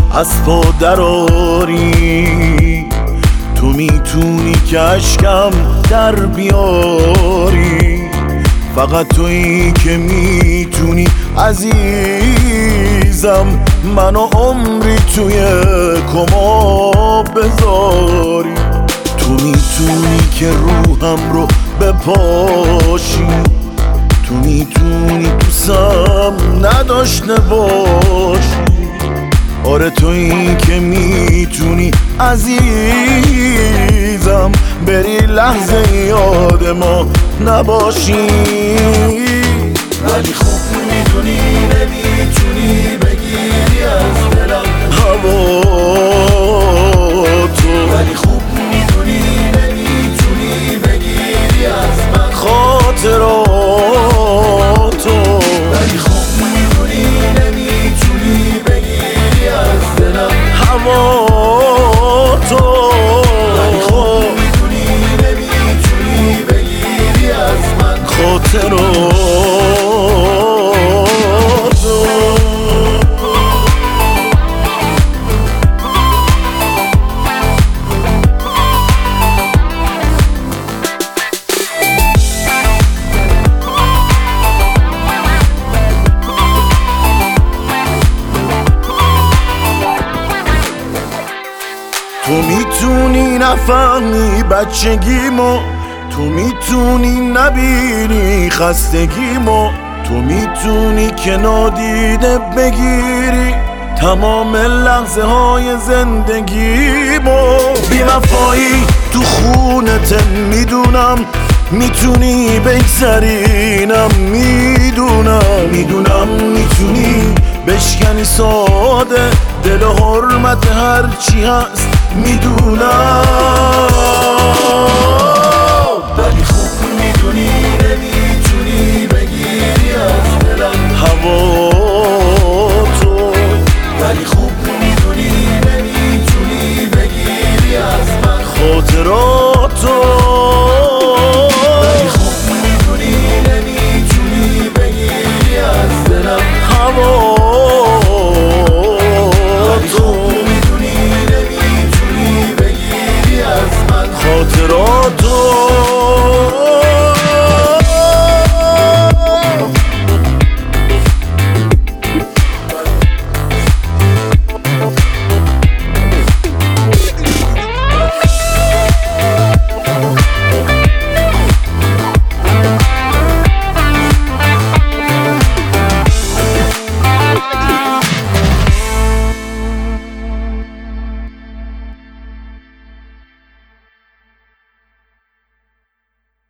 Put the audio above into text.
از پا دراری. تو میتونی که اشکم در بیاری، فقط تویی که میتونی عزیزم منو عمری توی کما بذاری. تو میتونی که روحم رو بپاشی، تو میتونی دوستم نداشته باشی. آره تویی که میتونی عزیزم بری لحظه یاد ما نباشی. ولی خوب میدونی نمیتونی بگیری از دلم هوا تو، ولی خوب میدونی نمیتونی بگیری از من خاطراتو. ولی خوب میدونی نمیتونی بگیری از دلم هوا تو، ولی خوب میدونی نمیتونی بگیری از من خاطراتو. تو میتونی نفهمی بچگیمو، تو میتونی نبینی خستگیمو، تو میتونی که نادیده بگیری تمام لحظه های زندگیمو. بی وفایی تو خونت میدونم، میتونی بگذرینم میدونم میتونی بشکنی ساده دل و حرمت هرچی هست میدونم.